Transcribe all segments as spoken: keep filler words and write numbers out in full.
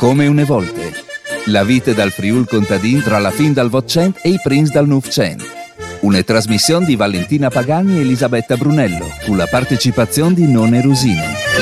Come une volte. La vita dal Friul contadin tra la fin dal Votcent e i prins dal Novcent. Una trasmissione di Valentina Pagani e Elisabetta Brunello, con la partecipazione di None Rusini.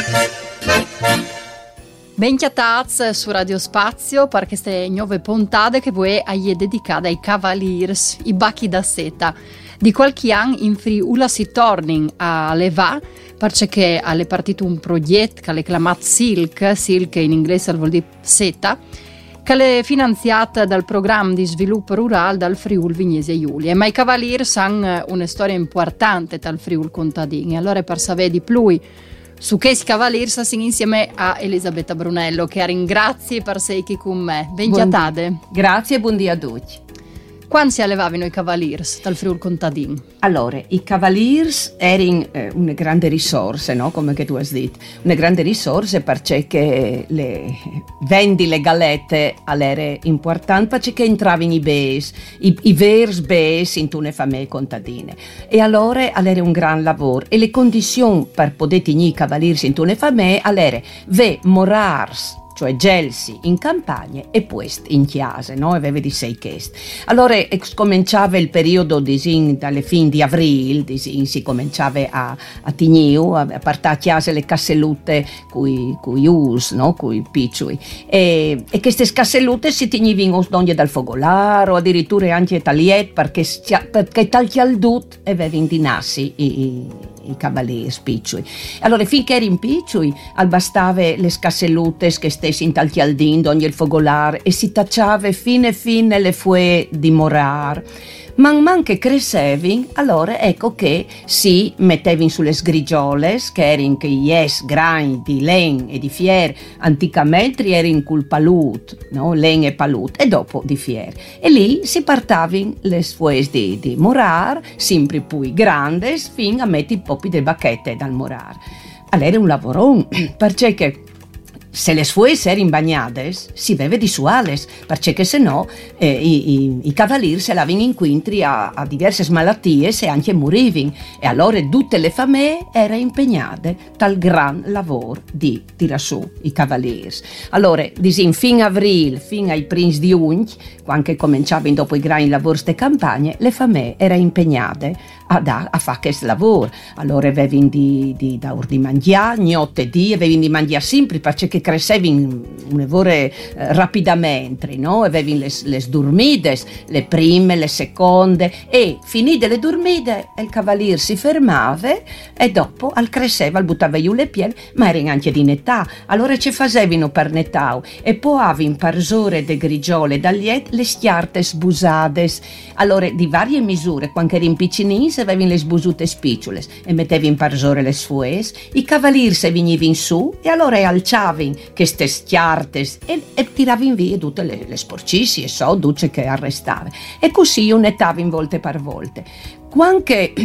Ben chiataz su Radio Spazio per queste nuove puntate che voi hai dedicate ai Cavaliers, i bacchi da seta. Di qualche anno in Friuli si torni a leva perché è partito un progetto che è chiamato Silk, Silk in inglese vuol dire seta, che è finanziata dal programma di sviluppo rurale dal Friuli Vignesi Giulia. Ma i Cavaliers hanno una storia importante dal Friuli contadini. Allora per sapere di più su che Cavaliers sono insieme a Elisabetta Brunello, che ringrazio per essere qui con me. Ben chiatate. Grazie e buongiorno a tutti. Quando si allevavano i Cavaliers dal Friuli contadino? Allora, i Cavaliers erano eh, una grande risorsa, no? Come che tu hai detto, una grande risorsa perché le vendi le galette era importante perché entravano i bes, i, i veri bes in una famiglia contadine. E allora era un gran lavoro e le condizioni per poter tenere i Cavaliers in una famiglia erano ve morars, cioè gelsi in campagna e poi in chiesa, no? Aveva di sei chest. Allora cominciava il periodo disin, dalle fin di aprile, disin, si cominciava a, a Tigniu, a, a partire a chiesa le cassellute cui, cui us, no? Cui picciui. E, e queste cassellute si tenivano donde dal fogolaro, addirittura anche tagliet, perché, perché tal chialdut avevano di nassi i, i i cavalieri picciui. Allora finché eri in picciui albastava le scassellute che stessi in tal chialdin ogni il fogolar e si tacciava fine fine le fue di morar. Man man che crescevin, allora ecco che si mettevin sulle sgrigioles, che erano che yes, grain di len e di fier, anticamente erano col palut, no? Len e palut, e dopo di fier. E lì si partavin le fues di, di morar, sempre poi grandes, fin a mettere i popi de bacchette dal morar. Allora era un lavorone, perché se le fues erano bagnate, si beve di suales, perché se no eh, i, i, i cavalieri se lavano incontri a, a diverse malattie e anche morivano. E allora tutte le famiglie erano impegnate dal gran lavoro di tirare su i cavalieri. Allora, disin, fin avril, fin ai prins di unch, quando cominciavano dopo i grandi lavori de campagne, le famiglie erano impegnate a, da, a fare questo lavoro. Allora avevano di, di, da di mangiare, notte di, avevano di mangiare sempre, perché crescevano un'evore eh, rapidamente, no? Avevano le, le dormides, le prime, le seconde, e finite le dormide il cavaliere si fermava e dopo al cresceva, al buttava giù le piedi, ma erano anche di netà. Allora ci facevano per netà e poi avevano parsore de grigiole dagliet le schiarte sbusades. Allora di varie misure, quando erano piccinini avevano le sbusute spicciole e mettevano in parsore le sfues, i cavalieri se venivano su e allora alciavano queste schiarte e, e tiravano via tutte le, le sporcizie e so, duce che arrestavano. E così unettavano in volte per volte. Quando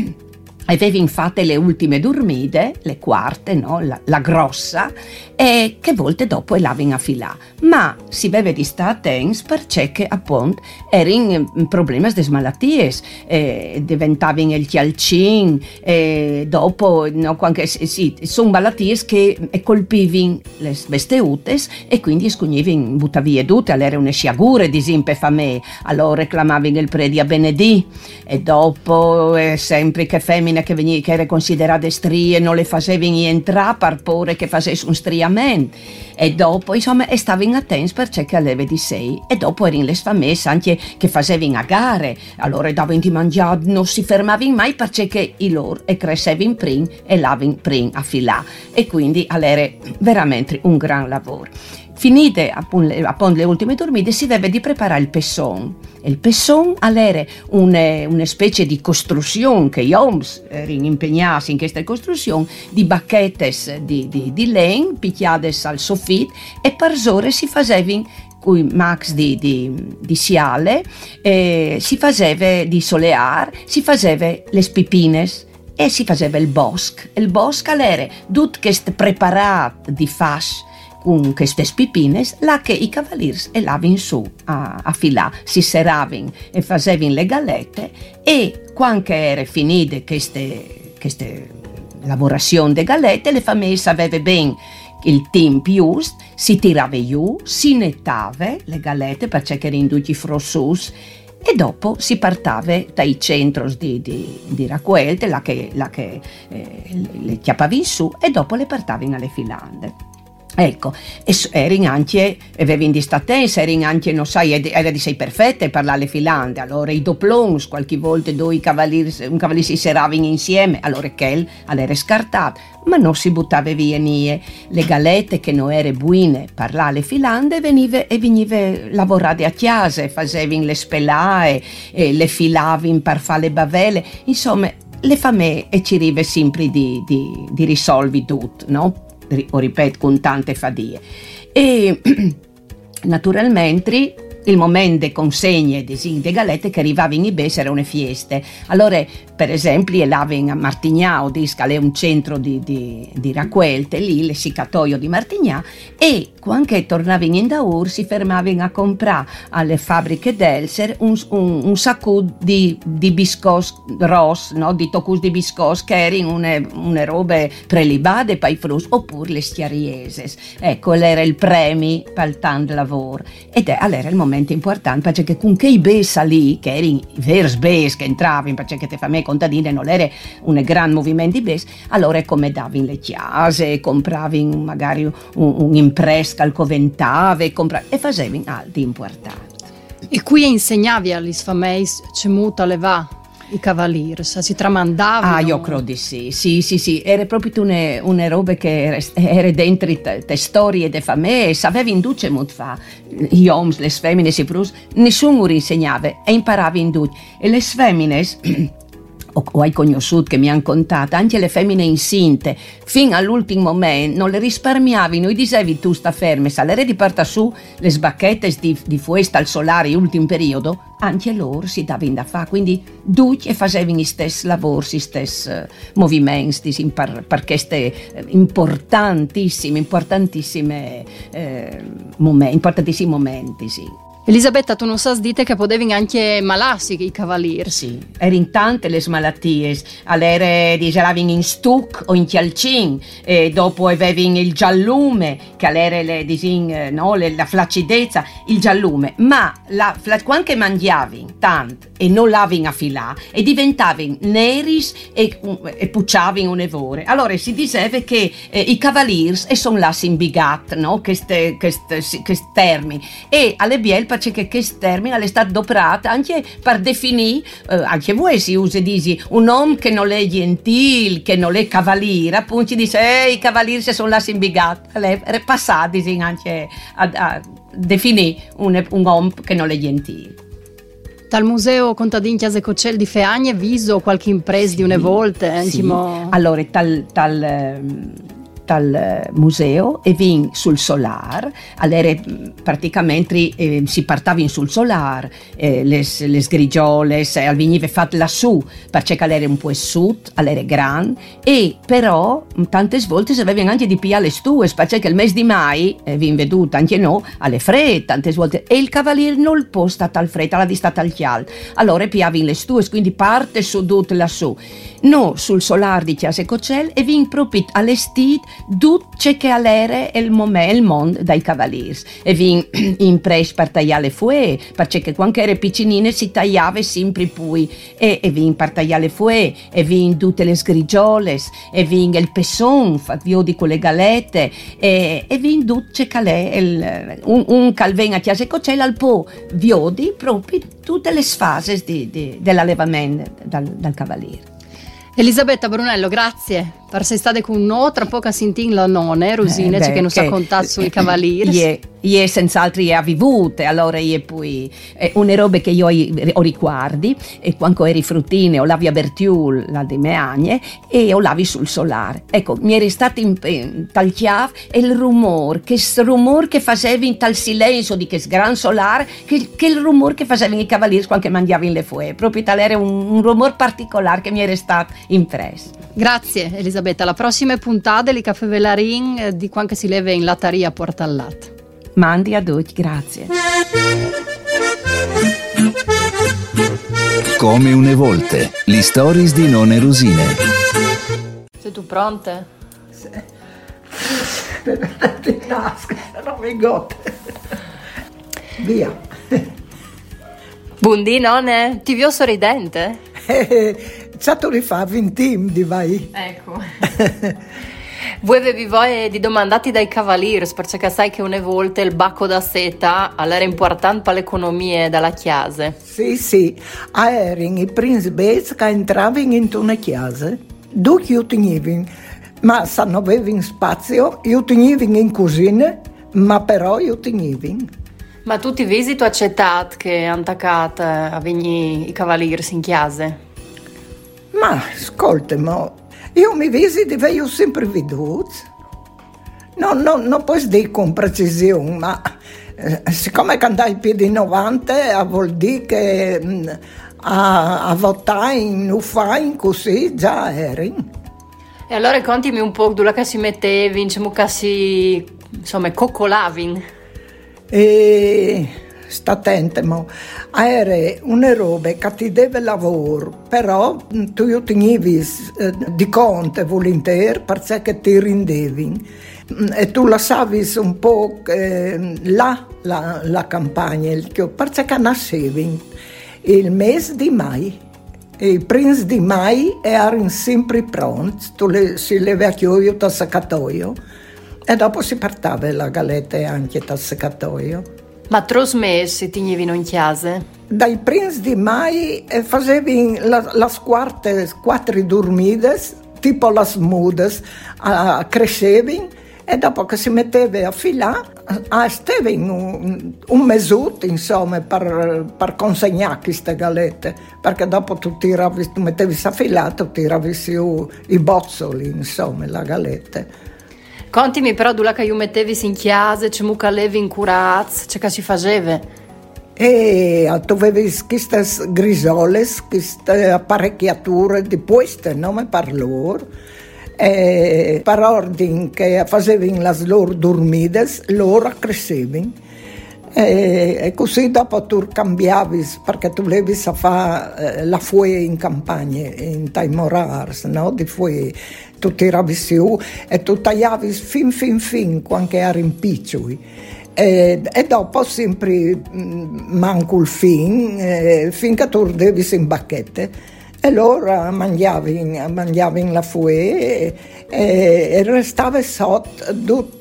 avevano fatte le ultime dormite, le quarte, no? la, la grossa, e che volte dopo elavano a filà. Ma si beve di sta attenti perché appunto erano problemi di malattie, eh, diventavano il chialcin, e dopo no, quando, sì, sono malattie che colpivano le vesteute e quindi scugnivano butta via tutte, allora una sciagure di simpe famè, allora reclamavano il predi a benedì e dopo eh, sempre che femmine che, veniva, che era considerate strie non le facevano entrare per paura che facesse un striamento e dopo insomma stavano attenti perché aveva di sei e dopo erano le famiglie anche che facevano a gare, allora davano di mangiare, non si fermavano mai perché i loro e crescevano prima e lavano prima a filà e quindi era veramente un gran lavoro. Finite appunto, appunto le ultime dormite si deve di preparare il pesson. Il pesson era una, una specie di costruzione che gli oms erano impegnati in questa costruzione di bacchettes di, di, di len picchiate al soffitto e parsore si facevano con max di, di, di siale, eh, si faceva di solear, si faceva le spipines e si faceva il bosco. Il bosco era tutto questo preparato di fasce con queste spipines, là che i cavalieri elavano su a, a filà, si seravano e facevano le galette e quando era finite queste, queste lavorazioni de galette, le famiglie sapevano bene il tempo giusto, si tirava giù, si nettava le galette perché erano tutti frossus e dopo si partava dai centri di, di, di raccolte, la che, la che eh, le chiappavi in su e dopo le portavi alle filande. Ecco, e erano anche, avevi di statenza, erano anche, non sai, era di sei perfette per le filande, allora i doplons, qualche volta due cavalieri, un cavaliere si seravano insieme, allora quel era scartato, ma non si buttava via nie. Le galette che non erano buone per le filande venive, e venive lavorate a chiesa, facevano le spellae, e le filavano per fare le bavelle, insomma, le famiglie e ci arriva sempre di, di, di risolvi tutto, no? O ripeto, con tante fadie. E naturalmente il momento delle consegne di galette che arrivavano in Ibes erano feste. Allora, per esempio, elavano a Martignà, che è un centro di, di, di raccolte, lì, l'essiccatoio di Martignà, e quando tornavano in Daur si fermavano a comprare alle fabbriche d'Elser un, un, un sacco di, di biscos ros, no? Di tocus di biscos che erano une, une robe prelibate per i frus, oppure le stiarieses. Ecco, era il premio per il tanto lavoro. Ed è, allora, il momento importante perché con che i besa lì che erano i veri bes che entravano perché te fa me contadine non era un gran movimento di bes, allora come davano le chiese, compravano magari un, un impress che coventava e, compra- e facevano altri importanti. E qui insegnavi agli sfameis cemuta le va i cavalieri, si tramandavano? Ah, io credo di sì, sì, sì, sì, era proprio una, una roba che era, era dentro le storie delle famiglie e sapeva in duce molto fa, gli uomini, le femmine, si prus, nessuno insegnava e imparava in duce. E le femmine, o, o hai conosciuto che mi hanno contato, anche le femmine incinte, fino all'ultimo momento non le risparmiavano e dicevi tu sta ferme, se le di porta su le sbacchette di, di fuesta al solare in ultimo periodo, anche loro si davano da fare, quindi tutti e facevano gli stessi lavori, gli stessi uh, movimenti per, per queste importantissime, importantissime, eh, momenti, importantissimi momenti, sì. Elisabetta, tu non sai dite che potevano anche malarsi i cavalieri? Sì, erano tante le malattie, all'era dicelavano in stuc o in chialcin, e dopo avevano il giallume, che all'era le, disin, no, le, la flaccidezza, il giallume, ma la, quando mangiavano tanto e non l'avevano a filà e diventavano neris e, e pucciavano un evore. Allora si diceva che eh, i cavalieri sono là simbigat, no, questi termini, e alle biel perché questo termine è stato adoperato anche per definire, eh, anche voi si usa dici, un uomo che non è gentile, che non è cavaliere, appunto si dice eh, i cavalieri sono là simbigati, è passato anche a, a definire un, un uomo che non è gentile. Dal museo contadin Chiese Coccel di Feagne viso qualche impresa sì, di une volte? Sì. Mo... Allora, tal... tal dal museo e vin sul solar, allora praticamente eh, si partava sul solar, eh, le, le sgrigiole, eh, veniva fatte lassù, perché era un po' sud, era grande, e però tante volte si avevano anche di pigliare le stue, perché il mese di mai, eh, vi veduto anche no, alle fredde, tante volte, e il cavaliere non il posta tal fredda, la distata al chial, allora pigliavano le stue, quindi parte su tutto lassù. No, sul solar di Chiese Coccel e vin proprio allestito tutto ciò che all'era il momento, il mondo dai cavalieri. E vin impresso per tagliare le fue, perché quando era piccinine si tagliava sempre poi, e, e vin per tagliare le fue, e vin tutte le sgrigiole, e vin il pesson, fatto di con le galette, e, e vin tutto ciò che è il, un, un calven a Chiese Coccel al po' viodi proprio tutte le fasi di, di, dell'allevamento dal, dal cavaliere. Elisabetta Brunello, grazie per essere stata con noi. Tra poco sentin la nonna Rosine, eh, che non sa contare sui cavalieri. Io senz'altro è vivute, allora io poi eh, una roba che io ho ricordi, e quando eri fruttine o lavi a Bertiul, la di Meagne, e o lavi sul solare. Ecco, mi era stato in, in tal chiave e il rumore, che rumore che facevi in tal silenzio di che gran solare, che, che il rumore che facevano i cavalieri quando mangiavano le fue. Proprio tal era un, un rumore particolare che mi era stato impresso. Grazie Elisabetta, la prossima puntata di Caffè Velarin eh, di quando si leva in latteria a Porta al Latte. Mandi a tutti, grazie. Come une volte, le stories di nonne Rosine. Sei tu pronte? Sì. di nasca, non mi gote. Via. Buondì, nonne, ti vedo sorridente? Eh, c'è tu rifà vintim di vai. Ecco. Voi avevi voglia di domandati dai cavaliers, perché sai che una volta il bacco da seta era importante per l'economia della chiesa. Sì, sì, erano i principes che entravano in una chiesa, due io tenevo, ma se non avevo spazio, io tenevo in cucina, ma però io tenevo. Ma tu ti visito accettato che hanno attaccato a venire i cavaliers in chiesa? Ma ascolta, ma io mi visito e io sempre veduto. No, no, non posso dire con precisione, ma eh, siccome che andai più di novanta, vuol dire che mh, a, a votare in uffain così già eri. E allora contimi un po' dove che si mettevi, diciamo che si, insomma, coccolavi. E sta attenta, ma era una roba che ti deve lavoro, però tu io tenevi eh, di conto volentieri perché ti rendevi e tu lasciavi un po' eh, là la, la campagna perché nascevi il mese di mai e i primi di mai erano sempre pronti, tu le, si levacchioio dal seccatoio e dopo si partava la galetta anche dal seccatoio. Ma tros mesi tenevano in chiesa? Dai primi di mai eh, facevi la, la quarte, quattro dormides, tipo las mudes, uh, crescevi e dopo che si metteva a filare, uh, stavi un, un mesuto, insomma, per, per consegnare queste galette, perché dopo tu tiravi, tu mettevi a filare, tu tiravi su i bozzoli, insomma, la galetta. Contimi però dove che io mettevi in chiesa, c'è mucca levi in curaz, c'è che si faceva? E tu avevi queste grisole, queste apparecchiature di queste, non per loro, e per ordine che facevano le loro dormite, loro crescevano. E, e così dopo tu cambiavi, perché tu volevi fare eh, la fuoia in campagna, in Taimorars, no? Di fuoia. Tu tiravi su e tu tagliavi fin fin fin quando eri in piccoli e, e dopo sempre mh, manco il fin eh, finché tu devi in bacchette e allora mangiavi, mangiavi la fuoia e, e, e restava sotto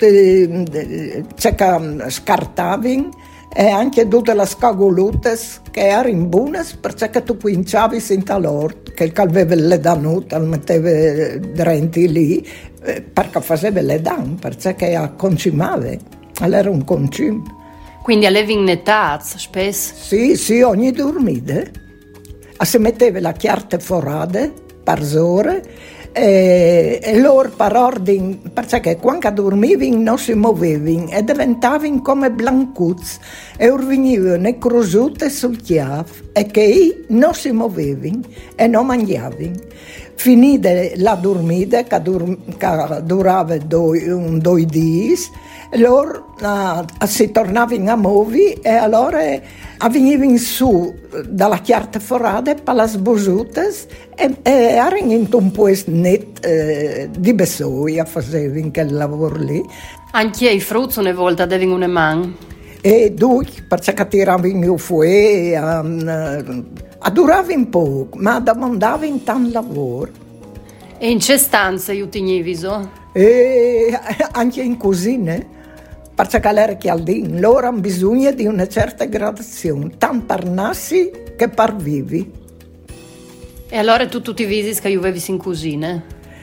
tutte cioè che scartavi e anche tutte le scagolute che erano buone perché tu cominciavi in talor che il aveva le danute le metteva drenti lì eh, perché faceva le dan perché concimava era un concim quindi allevi in età spesso? Sì, sì, ogni dormita si metteva la chiarte forate per ore e, e loro per ordine perché quando dormivano non si muovevano e diventavano come blancuzzi e venivano e crusute sul chiave e che non si muovevano e non mangiavano. Finita la dormita che, dur- che durava due, un due giorni loro uh, si tornavano a muovere e allora venivano su dalla chiarte forate per le sbosute e, e erano in un posto net eh, di bessoia facevano quel lavoro lì. Anche i frutti una volta avevano una mano? E due, perché tiravano fuori, um, duravano un po', ma domandavano tanto lavoro. E in che stanza io tenevi so? E anche in cucina. Perché era chialdino, loro hanno bisogno di una certa gradazione, tanto per nassi che per vivi. E allora tu tutti i visi che io avevi in cucina?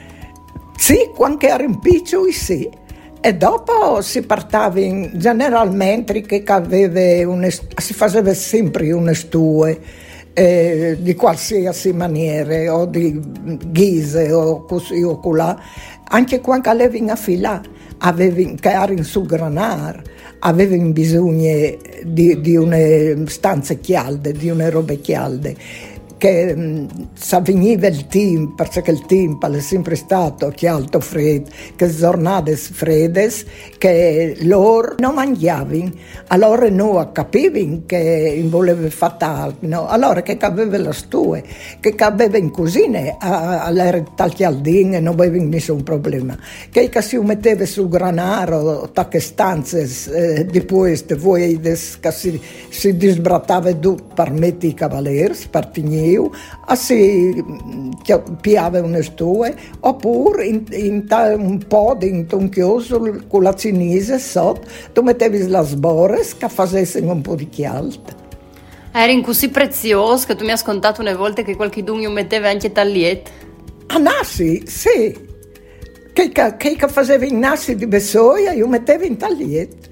Sì, quando ero in piccoli sì. E dopo si partava in, generalmente che aveva una, si faceva sempre una stua eh, di qualsiasi maniera, o di ghise o così o colà, anche quando avevano a filare. Avevano, che erano sul granar, avevano bisogno di, di una stanza chialde, di una roba chialde. che mh, s'avveniva il team, perché il team è sempre stato che alto freddo, che giornate fredde, che loro non mangiavano, allora noi capivamo che voleva fare, no? Allora che aveva le stue, che aveva in cucina, all'era taglialdine e non aveva nessun problema, che si metteva sul granaro, tacche stanze, eh, di questo, voi che si, si disbrattava tutto per mettere i cavalieri, per tignere, e si piava una stue, oppure in, in ta, un po' di un chioso con la cinese sotto, tu mettevi le sbore che facessero un po' di chialta. Erano così preziosi che tu mi hai scontato una volta che qualche dunio metteva anche tagliette. Ah, nasi, sì. Che, che, che faceva i nasi di Bessoia, io mettevo in tagliette.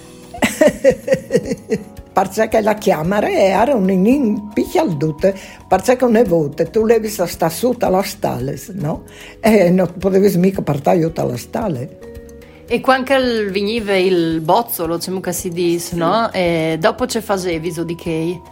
Perché la chiamara era un picchialdute, perché una volta tu levi sta sotto alla stalla, no? E non potevi mica partire dalla stalla. E quando veniva il bozzolo, come si dice, no? E dopo ci facevi so di che?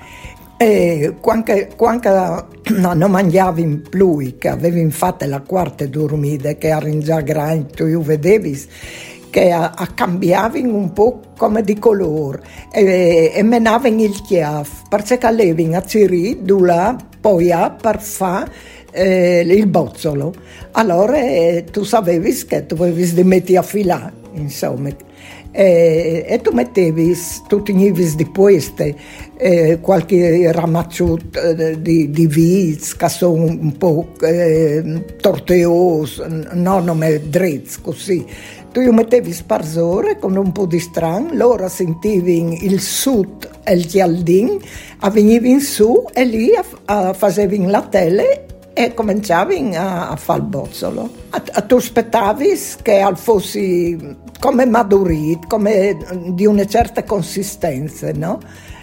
E quando, quando no, non mangiavi più, che avevi fatto la quarta dormita, che era già grande, tu vedevi che a, a cambiavano un po' come di colore e, e menavano il chiaff, perché levano a Ciri, là, poi a per fare eh, il bozzolo. Allora eh, tu sapevi che tu dovevi mettere a filare, insomma. E, e tu mettevi, tu tenevi di queste eh, qualche ramacciotto eh, di, di viz che sono un po' eh, torteosi, no, non è drizzi così. Tu io mettevi sparsore con un po' di strano, loro sentivano il sud e il gialdin, venivano su e lì facevano la tele e cominciavano a, a fare il bozzolo. A, a tu aspettavi che fosse come madurito, come di una certa consistenza, no?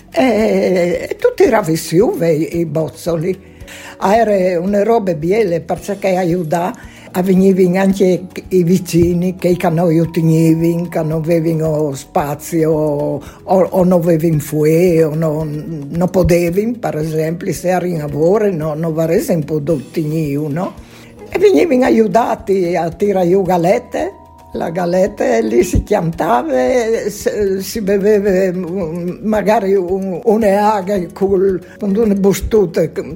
E, e tu tiravi su i, i bozzoli. Era una roba bella perché aiutava. Venivano anche i vicini che noi ottenevano, che non avevano spazio o, o non avevano fuoco, o non, non potevano, per esempio, se erano in lavoro, no, non avrebbero potuto ottenere, no? E venivano aiutati a tirare giù galette, la galetta lì si chiantava, si beveva magari un, un'aga con, con una bustuta che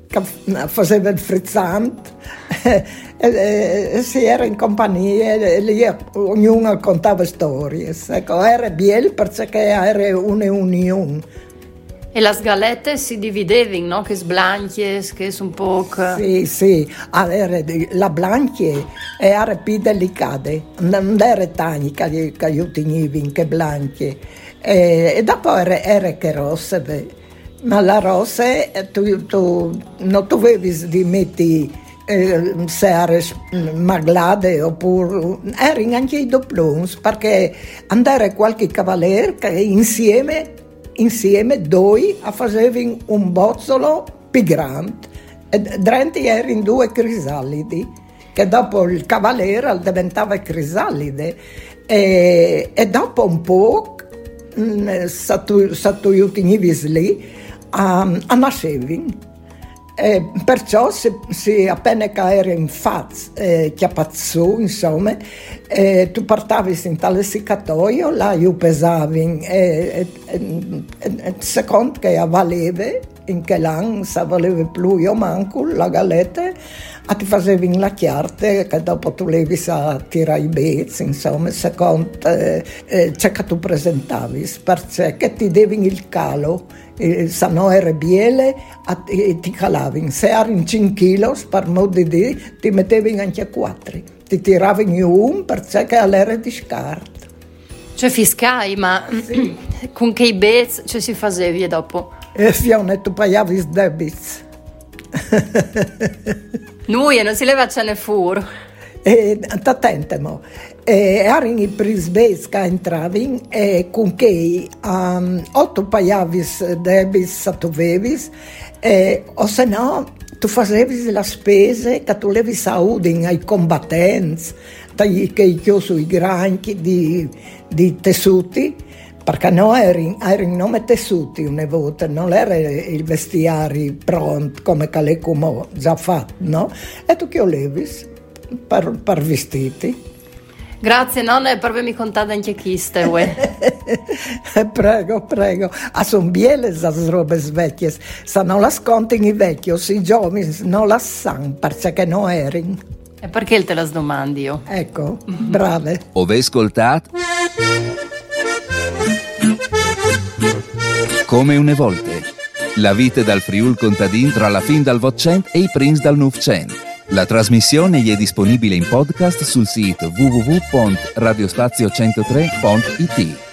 faceva il frizzante. E, e, e si era in compagnia e lì ognuno raccontava storie, ecco, era bello perché era una unione. E le galette si dividevano, no? Che sblanchie, che un po'... Sì, sì, allora, la blanchie era più delicata, non era tanta che, che io tenevo, che blanchie, e, e dopo era, era che rosse, ma la rossa tu, tu non dovevi di mettere Eh, se era maglade oppure erano anche i dopplons perché andare qualche cavaliere che insieme insieme due a facevano un bozzolo più grande e dentro erano due crisalidi che dopo il cavaliere diventava crisalide e, e dopo un po' se tu, se tu io tenevi lì a, a nascevano. E perciò se, se appena che era in faccia eh, chiappazzo, insomma, eh, tu portavi in tale seccatoio, là io pesavi e, e, e, e secondo che valeva in che l'anno se valeva più io manco la galetta e ti facevi la chiarta che dopo tu levi a tirare i bezzi, insomma, secondo eh, eh, ciò che tu presentavi, perché ti devi il calo. E se no era biele e ti calavi, se erano cinque chili per modo di dire ti mettevi anche a quattro, ti tiravi un perché era di scarto. Cioè fiscai, ma sì. Con che i bez cioè, si facevi dopo? E fione tu pagavi i debiti. Noi non si leva ce ne fur. E attente mo. E erano i prisbes che entravano e con che um, o tu pagavi debiti se tu avevi e, o se no tu facevi la spesa che tu levi saudi ai combattenti che io sui granchi di, di tessuti perché noi erano nome tessuti una volta, non era il vestiario pronto come che come già fatto, no? E tu che olevi per, per vestiti. Grazie nonna per avermi contato anche queste. Prego, prego. Ah, sono belle queste robe vecchie. Se non le scontano i vecchi, i giovani non le sanno perché non erano. E perché te le domandi io? Ecco, brave. Ove ascoltate Come une volte. La vita dal Friul contadin tra la fin dal Votcent e i Prince dal Novecento. La trasmissione è disponibile in podcast sul sito w w w punto radiospazio centotre punto i t.